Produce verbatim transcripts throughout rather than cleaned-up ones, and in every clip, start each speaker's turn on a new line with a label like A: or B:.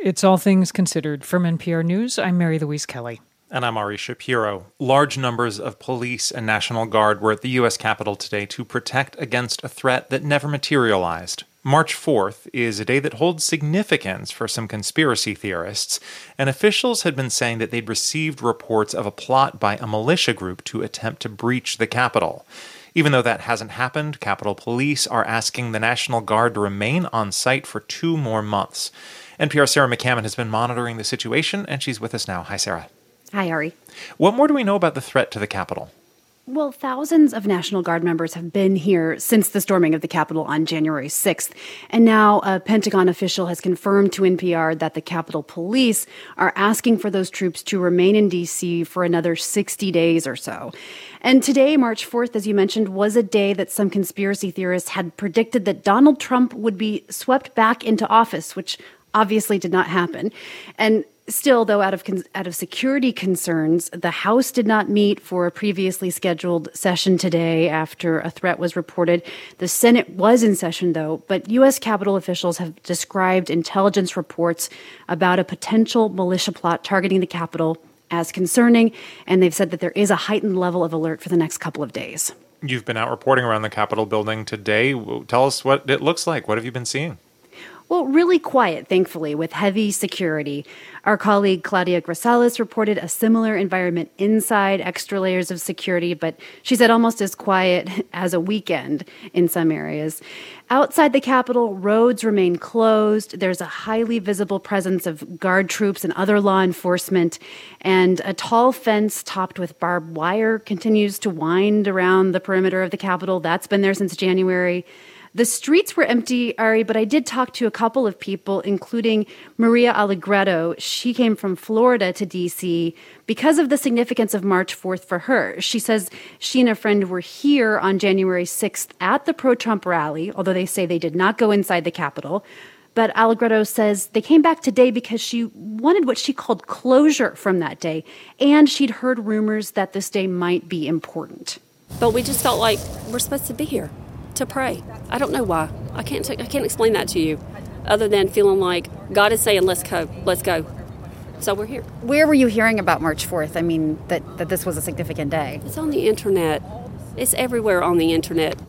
A: It's All Things Considered. From N P R News, I'm Mary Louise Kelly.
B: And I'm Ari Shapiro. Large numbers of police and National Guard were at the U S Capitol today to protect against a threat that never materialized. March fourth is a day that holds significance for some conspiracy theorists, and officials had been saying that they'd received reports of a plot by a militia group to attempt to breach the Capitol. Even though that hasn't happened, Capitol Police are asking the National Guard to remain on site for two more months. N P R's Sarah McCammon has been monitoring the situation, and she's with us now. Hi, Sarah.
C: Hi, Ari.
B: What more do we know about the threat to the Capitol?
C: Well, thousands of National Guard members have been here since the storming of the Capitol on January sixth. And now a Pentagon official has confirmed to N P R that the Capitol Police are asking for those troops to remain in D C for another sixty days or so. And today, March fourth, as you mentioned, was a day that some conspiracy theorists had predicted that Donald Trump would be swept back into office, which obviously did not happen. And still, though, out of out of security concerns, the House did not meet for a previously scheduled session today after a threat was reported. The Senate was in session, though, but U S Capitol officials have described intelligence reports about a potential militia plot targeting the Capitol as concerning, and they've said that there is a heightened level of alert for the next couple of days.
B: You've been out reporting around the Capitol building today. Tell us what it looks like. What have you been seeing?
C: Well, really quiet, thankfully, with heavy security. Our colleague Claudia Grisales reported a similar environment inside, extra layers of security, but she said almost as quiet as a weekend in some areas. Outside the Capitol, roads remain closed. There's a highly visible presence of guard troops and other law enforcement, and a tall fence topped with barbed wire continues to wind around the perimeter of the Capitol. That's been there since January. The streets were empty, Ari, but I did talk to a couple of people, including Maria Allegretto. She came from Florida to D C because of the significance of March fourth for her. She says she and a friend were here on January sixth at the pro-Trump rally, although they say they did not go inside the Capitol. But Allegretto says they came back today because she wanted what she called closure from that day, and she'd heard rumors that this day might be important.
D: But we just felt like we're supposed to be here to pray. I don't know why. I can't t- I can't explain that to you other than feeling like God is saying, let's go, let's go. So we're here.
C: Where were you hearing about March fourth? I mean, that, that this was a significant day.
D: It's on the internet. It's everywhere on the internet.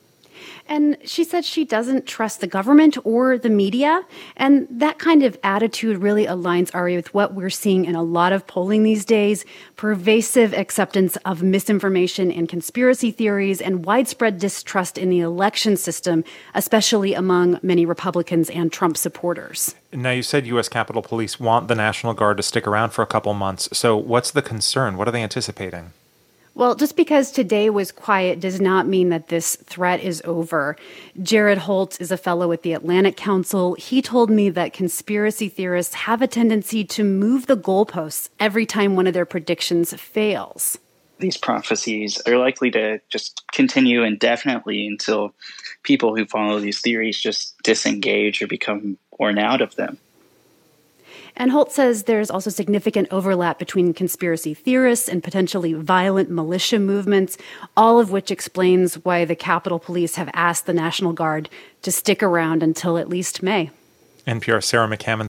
C: And she said she doesn't trust the government or the media. And that kind of attitude really aligns, Ari, with what we're seeing in a lot of polling these days. Pervasive acceptance of misinformation and conspiracy theories and widespread distrust in the election system, especially among many Republicans and Trump supporters.
B: Now, you said U S Capitol Police want the National Guard to stick around for a couple months. So what's the concern? What are they anticipating?
C: Well, just because today was quiet does not mean that this threat is over. Jared Holtz is a fellow at the Atlantic Council. He told me that conspiracy theorists have a tendency to move the goalposts every time one of their predictions fails.
E: These prophecies are likely to just continue indefinitely until people who follow these theories just disengage or become worn out of them.
C: And Holt says there's also significant overlap between conspiracy theorists and potentially violent militia movements, all of which explains why the Capitol Police have asked the National Guard to stick around until at least May.
B: N P R's Sarah McCammon.